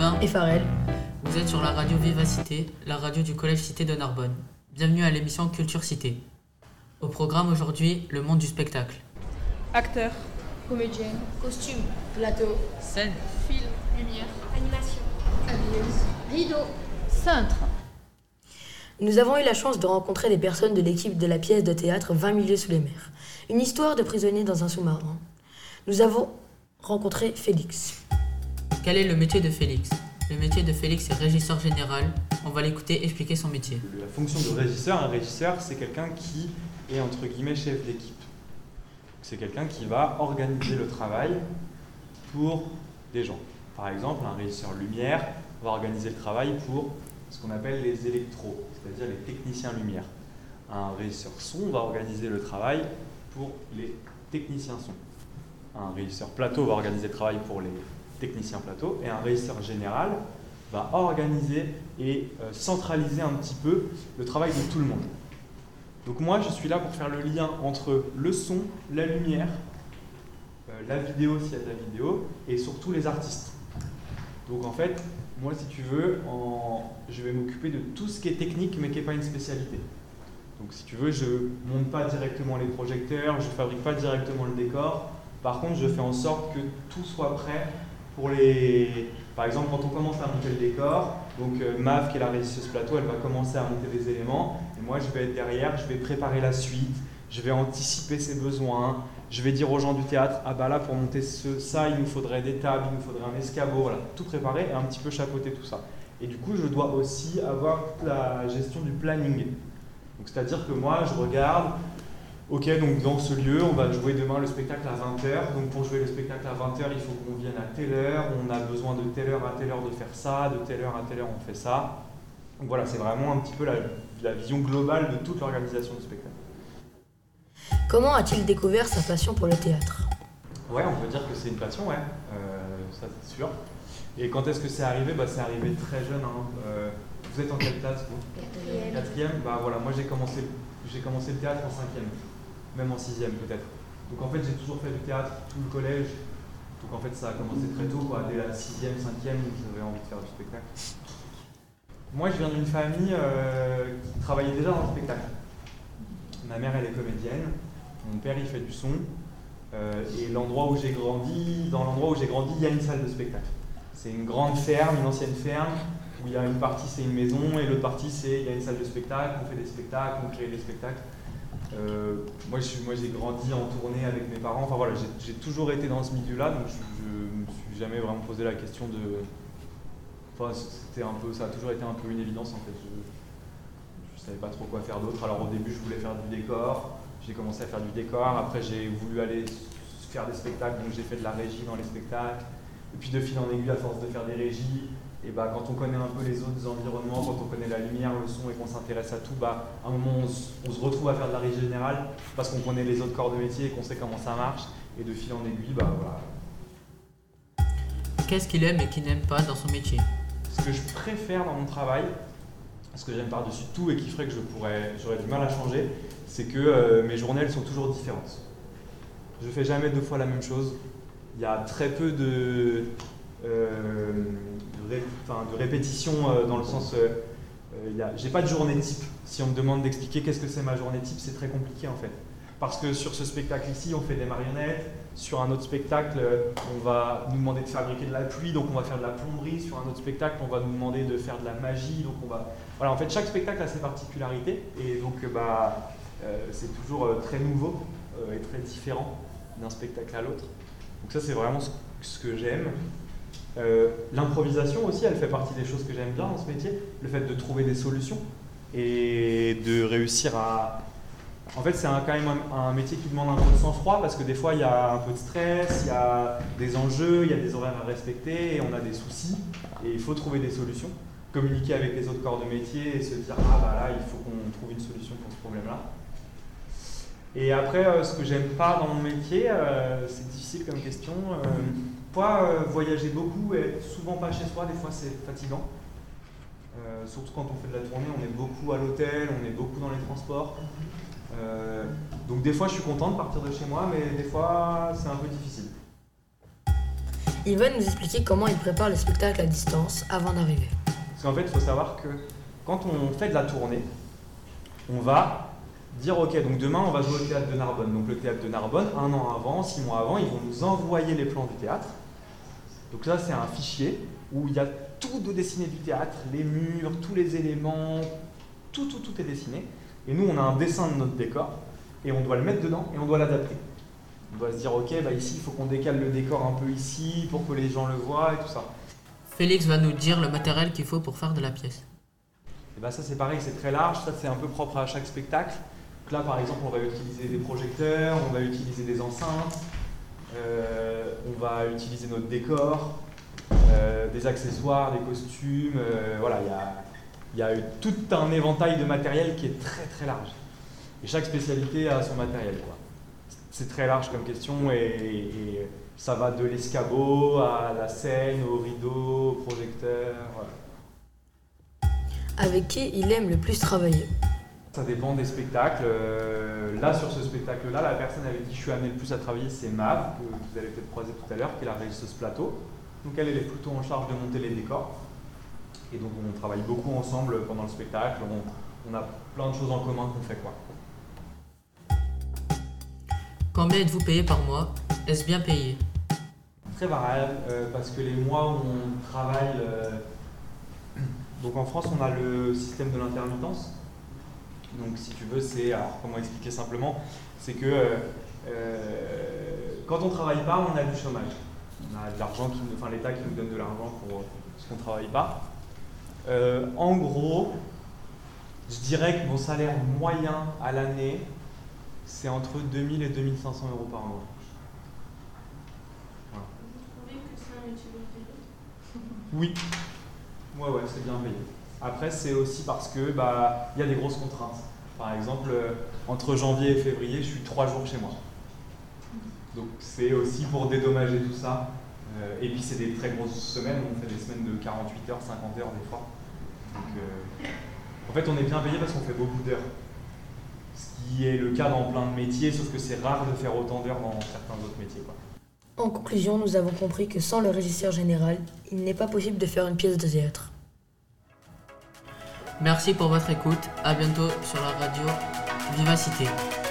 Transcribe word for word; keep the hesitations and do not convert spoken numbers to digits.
Robin et Farel. Vous êtes sur la radio Vivacité, la radio du Collège Cité de Narbonne. Bienvenue à l'émission Culture Cité. Au programme aujourd'hui, le monde du spectacle. Acteurs, comédienne, costume, plateau, scène, film, lumière, animation, habilleuse, rideau, cintre. Nous avons eu la chance de rencontrer des personnes de l'équipe de la pièce de théâtre vingt milieux sous les mers. Une histoire de prisonniers dans un sous-marin. Nous avons rencontré Félix. Quel est le métier de Félix ? Le métier de Félix est régisseur général. On va l'écouter expliquer son métier. La fonction de régisseur, un régisseur, c'est quelqu'un qui est entre guillemets chef d'équipe. C'est quelqu'un qui va organiser le travail pour des gens. Par exemple, un régisseur lumière va organiser le travail pour ce qu'on appelle les électros, c'est-à-dire les techniciens lumière. Un régisseur son va organiser le travail pour les techniciens son. Un régisseur plateau va organiser le travail pour les technicien plateau, et un régisseur général va organiser et euh, centraliser un petit peu le travail de tout le monde. Donc moi, je suis là pour faire le lien entre le son, la lumière, euh, la vidéo s'il y a de la vidéo, et surtout les artistes. Donc en fait, moi si tu veux, en... je vais m'occuper de tout ce qui est technique, mais qui n'est pas une spécialité. Donc si tu veux, je ne monte pas directement les projecteurs, je ne fabrique pas directement le décor. Par contre, je fais en sorte que tout soit prêt pour les... Par exemple, quand on commence à monter le décor, donc euh, Mav, qui est la régisseuse plateau, elle va commencer à monter des éléments, et moi je vais être derrière, je vais préparer la suite, je vais anticiper ses besoins, je vais dire aux gens du théâtre, ah bah là pour monter ce, ça, il nous faudrait des tables, il nous faudrait un escabeau, voilà, tout préparer et un petit peu chapeauter tout ça. Et du coup, je dois aussi avoir toute la gestion du planning. Donc c'est-à-dire que moi, je regarde, ok, donc dans ce lieu, on va jouer demain le spectacle à vingt heures. Donc pour jouer le spectacle à vingt heures, il faut qu'on vienne à telle heure. On a besoin de telle heure à telle heure de faire ça, de telle heure à telle heure on fait ça. Donc voilà, c'est vraiment un petit peu la, la vision globale de toute l'organisation du spectacle. Comment a-t-il découvert sa passion pour le théâtre ? Ouais, on peut dire que c'est une passion, ouais, euh, ça c'est sûr. Et quand est-ce que c'est arrivé ? Bah, c'est arrivé très jeune. Hein. Euh, vous êtes en quelle classe vous ? quatrième. Quatrième. Bah voilà, moi j'ai commencé, j'ai commencé le théâtre en cinquième. Même en sixième peut-être. Donc en fait j'ai toujours fait du théâtre tout le collège. Donc en fait ça a commencé très tôt, quoi. Dès la sixième, cinquième, j'avais envie de faire du spectacle. Moi je viens d'une famille euh, qui travaillait déjà dans le spectacle. Ma mère elle est comédienne, mon père il fait du son. Euh, et l'endroit où j'ai grandi, dans l'endroit où j'ai grandi, il y a une salle de spectacle. C'est une grande ferme, une ancienne ferme, où il y a une partie c'est une maison et l'autre partie c'est il y a une salle de spectacle, on fait des spectacles, on crée des spectacles. Euh, moi, je, moi j'ai grandi en tournée avec mes parents, enfin voilà, j'ai, j'ai toujours été dans ce milieu-là, donc je, je me suis jamais vraiment posé la question de... Enfin, c'était un peu, ça a toujours été un peu une évidence en fait, je, je savais pas trop quoi faire d'autre. Alors au début je voulais faire du décor, j'ai commencé à faire du décor, après j'ai voulu aller faire des spectacles, donc j'ai fait de la régie dans les spectacles, et puis de fil en aiguille à force de faire des régies, et bah, quand on connaît un peu les autres environnements, quand on connaît la lumière, le son et qu'on s'intéresse à tout, bah, à un moment on se, on se retrouve à faire de la régie générale parce qu'on connaît les autres corps de métier et qu'on sait comment ça marche. Et de fil en aiguille, bah voilà. Qu'est-ce qu'il aime et qu'il n'aime pas dans son métier ? Ce que je préfère dans mon travail, ce que j'aime par-dessus tout et qui ferait que je pourrais, j'aurais du mal à changer, c'est que euh, mes journées elles sont toujours différentes. Je fais jamais deux fois la même chose. Il y a très peu de... Euh, de, ré, enfin, de répétition euh, dans le sens, euh, euh, y a, j'ai pas de journée type. Si on me demande d'expliquer qu'est-ce que c'est ma journée type, c'est très compliqué en fait. Parce que sur ce spectacle ici, on fait des marionnettes. Sur un autre spectacle, on va nous demander de fabriquer de la pluie, donc on va faire de la plomberie. Sur un autre spectacle, on va nous demander de faire de la magie, donc on va... Voilà, en fait, chaque spectacle a ses particularités, et donc bah, euh, c'est toujours euh, très nouveau euh, et très différent d'un spectacle à l'autre. Donc ça, c'est vraiment ce, ce que j'aime. Euh, l'improvisation aussi, elle fait partie des choses que j'aime bien dans ce métier. Le fait de trouver des solutions et de réussir à... En fait, c'est un, quand même un, un métier qui demande un peu de sang-froid parce que des fois, il y a un peu de stress, il y a des enjeux, il y a des horaires à respecter et on a des soucis et il faut trouver des solutions. Communiquer avec les autres corps de métier et se dire « Ah bah là, il faut qu'on trouve une solution pour ce problème-là ». Et après, euh, ce que j'aime pas dans mon métier, euh, c'est difficile comme question. Euh, Moi, euh, voyager beaucoup et être souvent pas chez soi, des fois c'est fatigant. Euh, surtout quand on fait de la tournée, on est beaucoup à l'hôtel, on est beaucoup dans les transports. Euh, donc des fois je suis content de partir de chez moi, mais des fois c'est un peu difficile. Il va nous expliquer comment il prépare le spectacle à distance avant d'arriver. Parce qu'en fait, il faut savoir que quand on fait de la tournée, on va dire ok, donc demain on va jouer au théâtre de Narbonne. Donc le théâtre de Narbonne, un an avant, six mois avant, ils vont nous envoyer les plans du théâtre. Donc là, c'est un fichier où il y a tout de dessiné du théâtre, les murs, tous les éléments, tout, tout, tout est dessiné. Et nous, on a un dessin de notre décor et on doit le mettre dedans et on doit l'adapter. On doit se dire ok, bah ici, il faut qu'on décale le décor un peu ici pour que les gens le voient et tout ça. Félix va nous dire le matériel qu'il faut pour faire de la pièce. Et bah ça, c'est pareil, c'est très large, ça c'est un peu propre à chaque spectacle. Donc là, par exemple, on va utiliser des projecteurs, on va utiliser des enceintes, euh, on va utiliser notre décor, euh, des accessoires, des costumes. Euh, voilà, il y a, il y a eu tout un éventail de matériel qui est très très large. Et chaque spécialité a son matériel, quoi. C'est très large comme question et, et ça va de l'escabeau à la scène, au rideau, au projecteur. Voilà. Avec qui il aime le plus travailler? Ça dépend des spectacles. Euh, là, sur ce spectacle-là, la personne avec qui je suis amené le plus à travailler, c'est Mav, que vous allez peut-être croiser tout à l'heure, qui est la régisseuse plateau. Donc elle, elle est plutôt en charge de monter les décors. Et donc on travaille beaucoup ensemble pendant le spectacle. On, on a plein de choses en commun qu'on fait, quoi. Combien êtes-vous payé par mois? Est-ce bien payé? Très variable, euh, parce que les mois où on travaille... Euh, donc en France, on a le système de l'intermittence. Donc si tu veux, c'est, alors comment expliquer simplement, c'est que euh, euh, quand on ne travaille pas, on a du chômage. On a de l'argent, qui, enfin l'État qui nous donne de l'argent pour ce qu'on ne travaille pas. Euh, en gros, je dirais que mon salaire moyen à l'année, c'est entre deux mille et deux mille cinq cents euros par mois. Voilà. Vous trouvez que c'est un métier bien payé? Oui, ouais, ouais, c'est bien payé. Après, c'est aussi parce que bah, y a des grosses contraintes. Par exemple, euh, entre janvier et février, je suis trois jours chez moi. Donc c'est aussi pour dédommager tout ça. Euh, et puis c'est des très grosses semaines, on fait des semaines de quarante-huit heures, cinquante heures des fois. Donc, euh, en fait, on est bien payé parce qu'on fait beaucoup d'heures. Ce qui est le cas dans plein de métiers, sauf que c'est rare de faire autant d'heures dans certains autres métiers, quoi. En conclusion, nous avons compris que sans le régisseur général, il n'est pas possible de faire une pièce de théâtre. Merci pour votre écoute. À bientôt sur la radio Vivacité.